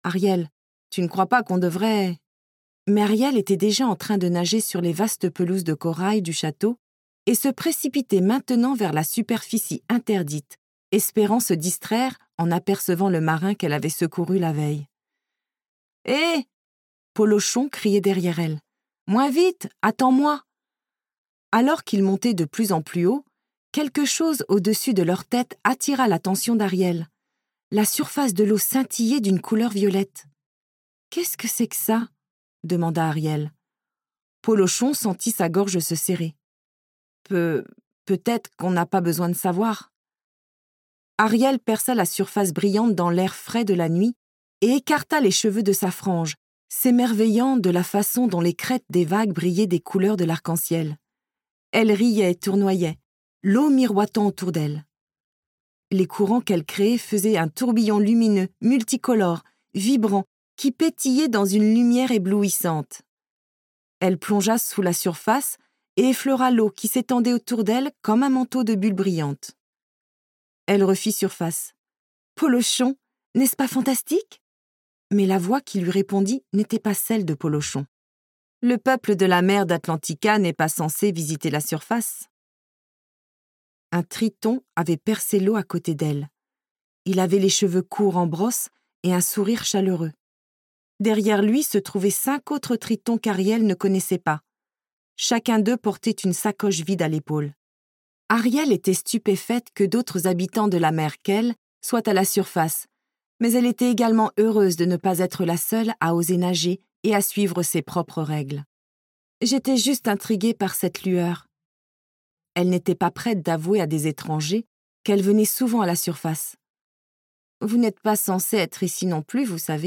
« Ariel, tu ne crois pas qu'on devrait… » Mais Ariel était déjà en train de nager sur les vastes pelouses de corail du château et se précipitait maintenant vers la superficie interdite, espérant se distraire en apercevant le marin qu'elle avait secouru la veille. « Hé !» Polochon criait derrière elle. « Moins vite, attends-moi !» Alors qu'ils montaient de plus en plus haut, quelque chose au-dessus de leur tête attira l'attention d'Ariel. La surface de l'eau scintillait d'une couleur violette. « Qu'est-ce que c'est que ça ?» demanda Ariel. Polochon sentit sa gorge se serrer. Peut-être qu'on n'a pas besoin de savoir. Ariel perça la surface brillante dans l'air frais de la nuit et écarta les cheveux de sa frange, s'émerveillant de la façon dont les crêtes des vagues brillaient des couleurs de l'arc-en-ciel. Elle riait et tournoyait, l'eau miroitant autour d'elle. Les courants qu'elle créait faisaient un tourbillon lumineux, multicolore, vibrant, qui pétillait dans une lumière éblouissante. Elle plongea sous la surface et effleura l'eau qui s'étendait autour d'elle comme un manteau de bulles brillantes. Elle refit surface. « Polochon, n'est-ce pas fantastique ?» Mais la voix qui lui répondit n'était pas celle de Polochon. Le peuple de la mer d'Atlantica n'est pas censé visiter la surface. Un triton avait percé l'eau à côté d'elle. Il avait les cheveux courts en brosse et un sourire chaleureux. Derrière lui se trouvaient 5 autres tritons qu'Ariel ne connaissait pas. Chacun d'eux portait une sacoche vide à l'épaule. Ariel était stupéfaite que d'autres habitants de la mer qu'elle soient à la surface, mais elle était également heureuse de ne pas être la seule à oser nager et à suivre ses propres règles. J'étais juste intriguée par cette lueur. Elle n'était pas prête d'avouer à des étrangers qu'elle venait souvent à la surface. « Vous n'êtes pas censé être ici non plus, vous savez. »«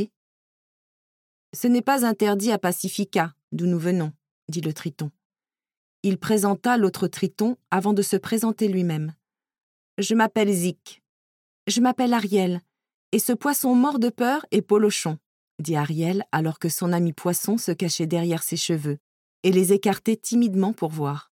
Ce n'est pas interdit à Pacifica, d'où nous venons, » dit le triton. Il présenta l'autre triton avant de se présenter lui-même. « Je m'appelle Zik. »« Je m'appelle Ariel, et ce poisson mort de peur est Polochon, » dit Ariel alors que son ami poisson se cachait derrière ses cheveux et les écartait timidement pour voir.